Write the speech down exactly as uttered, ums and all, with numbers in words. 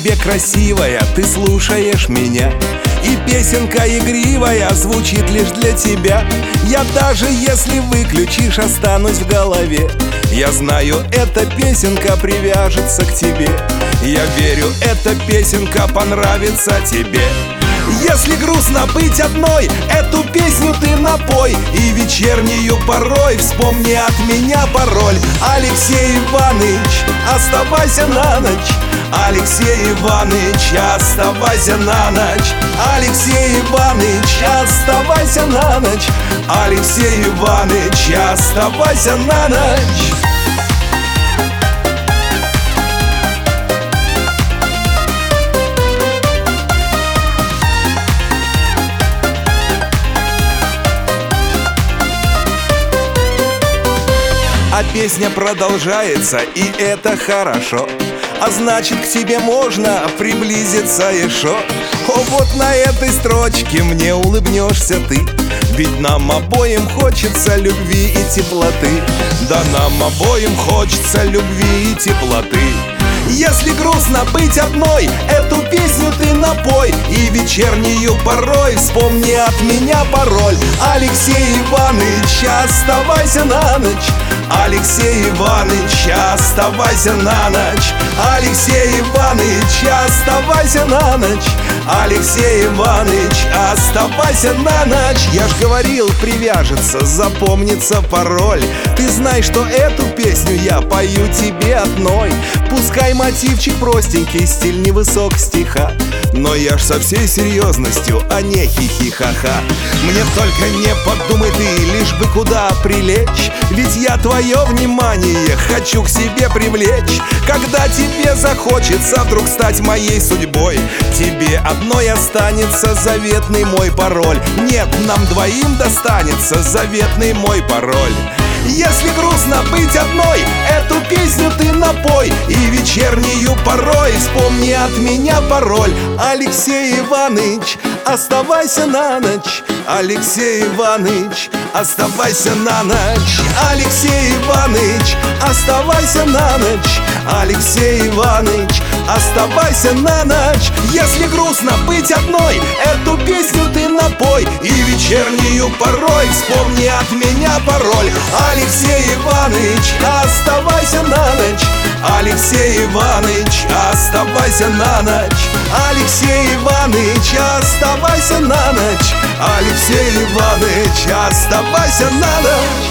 тебе красивая, ты слушаешь меня, и песенка игривая звучит лишь для тебя. Я даже если выключишь, останусь в голове. Я знаю, эта песенка привяжется к тебе. Я верю, эта песенка понравится тебе. Если грустно быть одной, эту песню ты напой, и вечернюю порой вспомни от меня пароль. Алексей Иваныч, оставайся на ночь. Алексей Иваныч, оставайся на ночь. Алексей Иваныч, оставайся на ночь. Алексей Иваныч, оставайся на ночь. А песня продолжается, и это хорошо. А значит, к тебе можно приблизиться еще. О, вот на этой строчке мне улыбнешься ты. Ведь нам обоим хочется любви и теплоты. Да нам обоим хочется любви и теплоты. Если грустно быть одной, эту песню ты напой, и вечернюю порой вспомни от меня пароль. Алексей Иваныч, оставайся на ночь. Алексей Иваныч, оставайся на ночь. Алексей Иваныч, оставайся на ночь. Алексей Иваныч, оставайся на ночь. Я ж говорил, привяжется, запомнится пароль. Ты знай, что эту песню я пою тебе одной. Пускай мотивчик простенький, стиль невысок стиха, но я ж со всей серьезностью, а не хихи-ха-ха. Мне только не подумай ты, лишь бы куда прилечь, ведь я твое внимание хочу к себе привлечь. Когда тебе захочется вдруг стать моей судьбой, тебе одной останется заветный мой пароль. Нет, нам двоим достанется заветный мой пароль. Если грустно быть одной, эту песню ты напой, и вечернюю порой вспомни от меня пароль. Алексей Иваныч, оставайся на ночь. Алексей Иваныч, оставайся на ночь. Алексей Иваныч, оставайся на ночь. Алексей Иваныч, оставайся на ночь. Если грустно быть одной, эту песню ты напой, и вечернюю порой вспомни от меня пароль. Алексей Иваныч, оставайся на ночь. Алексей Иваныч, оставайся на ночь. Алексей Иваныч, оставайся на ночь. Алексей Иваныч, оставайся на ночь.